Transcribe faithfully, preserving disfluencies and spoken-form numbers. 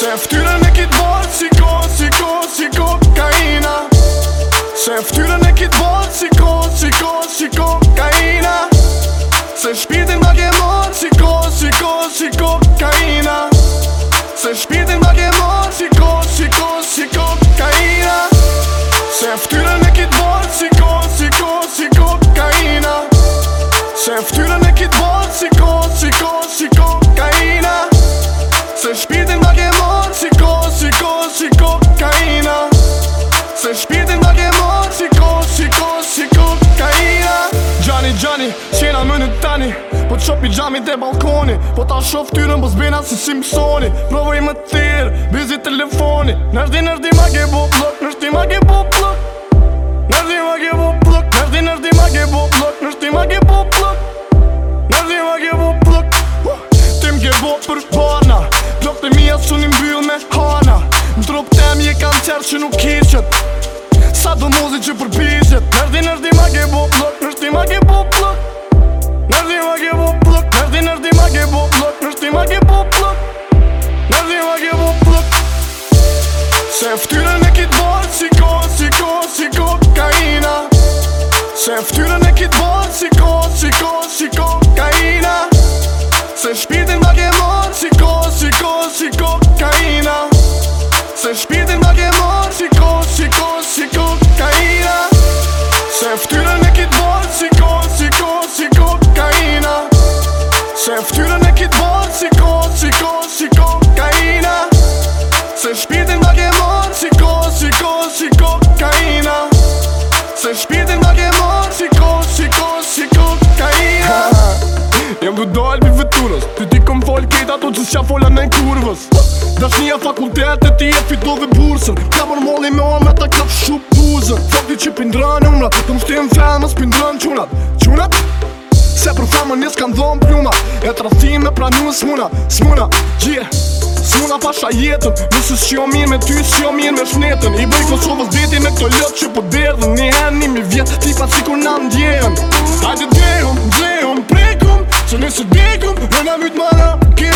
Se ftyrën e kit bot si ko, si ko, si kokaina. Se ftyrën e kit bot si ko, si ko, si kokaina. Se shpirtin ma ke mor si ko, si ko, si kokaina. Se shpirtin ma ke mor si ko, si ko, si kokaina. Se ftyrën e kit bot si ko, si ko, si kokaina. Se ftyrën e kit bot si ko, si ko, si kokaina. Se shpirtin ma ke mor si ko, si ko, si kokaina. Se shpirtin ma ke mor si ko, si ko, si kokaina. Gjani, gjani, qena më në tani, po të shopi gjami të balkoni. Po ta shof tyrën po zbena si Simpsoni. Provoj më tërë, bizi telefoni. Nërdi, nërdi ma ke bo plok, nërdi ma ke bo plok. Nërdi ma ke bo plok, nërdi, nërdi ma ke bo plok. Nërdi ma ke bo plok, nërdi ma ke bo plok. Tim ke bo për bana, plok të mija su një mbyll me hana. Në trup tem je kancer që nuk hiqet, sa do muzi që përpizjet. Nërdi, nërdi ma ke bo plok, nërdi ma ke bo plok. Nërdi ma ke bo plok, nërdi, nërdi ma ke bo plok. Nërdi ma ke bo plok, nërdi ma ke bo plok. Se ftyrën e kit bot si ko, si ko, si kokaina. Se ftyrën e kit bot si ko, si ko, si kokaina. Se shpirtin ma ke mor si ko, si ko, si kokaina. Se shpirtin ma ke mor si ko, si ko, si kokaina. Se ftyrën e kit bot si ko, si ko, si kokaina. Se ftyrën e kit bot si ko, si ko, si kokaina. Se shpirtin ma ke mor si ko, si ko, si kokaina. Se shpirtin ma ke mor si ko, si ko, si kokaina. Jem du dal pi veturës, ty ti këm fol kejt ato që s'qa fola në kurvës. Dashnia fakultet e ti e fitove bursën, ka për molli me o me ta ka fshu buzën. Fakti që pindran umrat, të më shtim femës pindran qunat. Qunat? Se për femën nis kanë dhonë plumat, e të rathim me pranu s'muna, s'muna, gjie. S'muna pasha jetën, nëse s'jo mirë me ty, s'jo mirë me shnetën. I bëj Kosovës deti me këto lëtë që po derdhën. Një hen, një mi vjetë, tipa si kur na ndjehen. Hajde dhehëm, dhehëm, prekum, që nëse dekëm, e na mytë mana, ke